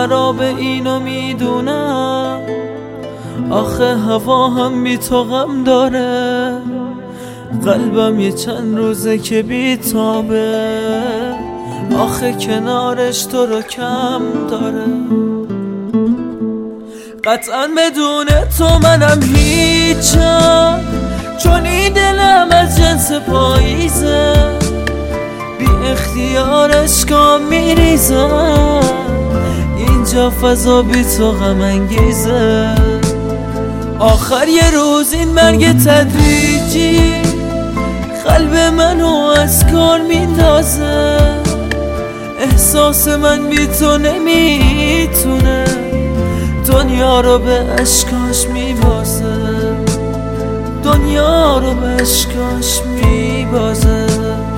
خراب اینو میدونم، آخه هوا هم بی تو غم داره، قلبم یه چند روزه که بی تابه، آخه کنارش تو رو کم داره. قطعا بدون تو منم هیچم، چون این دلم از جنس پاییزه، بی اختیار اشکام میریزم، اینجا فضا بی تو غم انگیزه. آخر یه روز این مرگ تدریجی قلب منو از کار میندازه، احساس من بی تو نمیتونه دنیا رو به اشکاش میبازه، دنیا رو به اشکاش میبازه.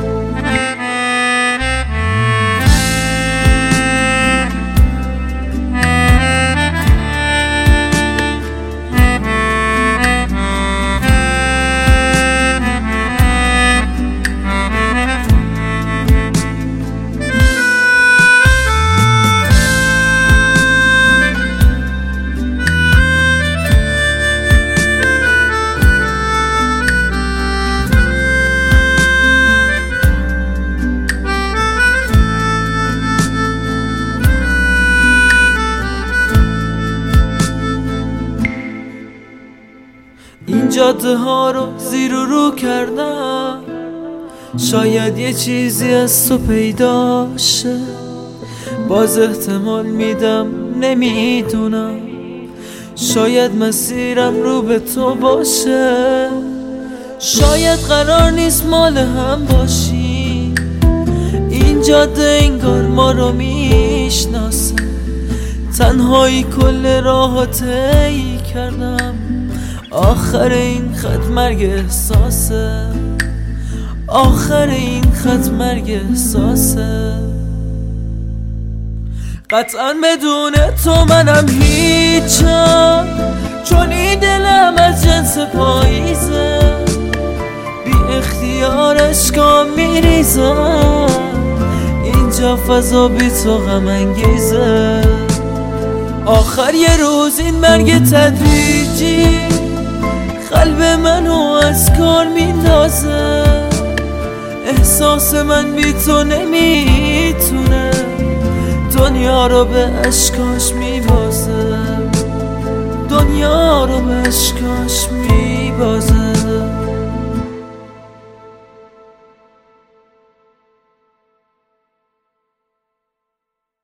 این جاده ها رو زیر و رو کردم، شاید یه چیزی از تو پیدا شه، باز احتمال میدم نمیدونم، شاید مسیرم رو به تو باشه، شاید قرار نیست مال هم باشی، این جاده انگار ما رو میشناسه، تنهایی کل راه طی کردم، آخر این خط مرگ احساسه، آخر این خط مرگ احساسه. قطعا بدون تو منم هیچم، چون این دلم از جنس پاییزه، بی اختیار اشکام میریزم، اینجا فضا بی تو غم انگیزه. آخر یه روز این مرگ تدریجی قلب منو از کار میندازه، احساس من بی تو نمیتونه دنیا رو به اشکاش میبازه، دنیا رو به اشکاش میبازه.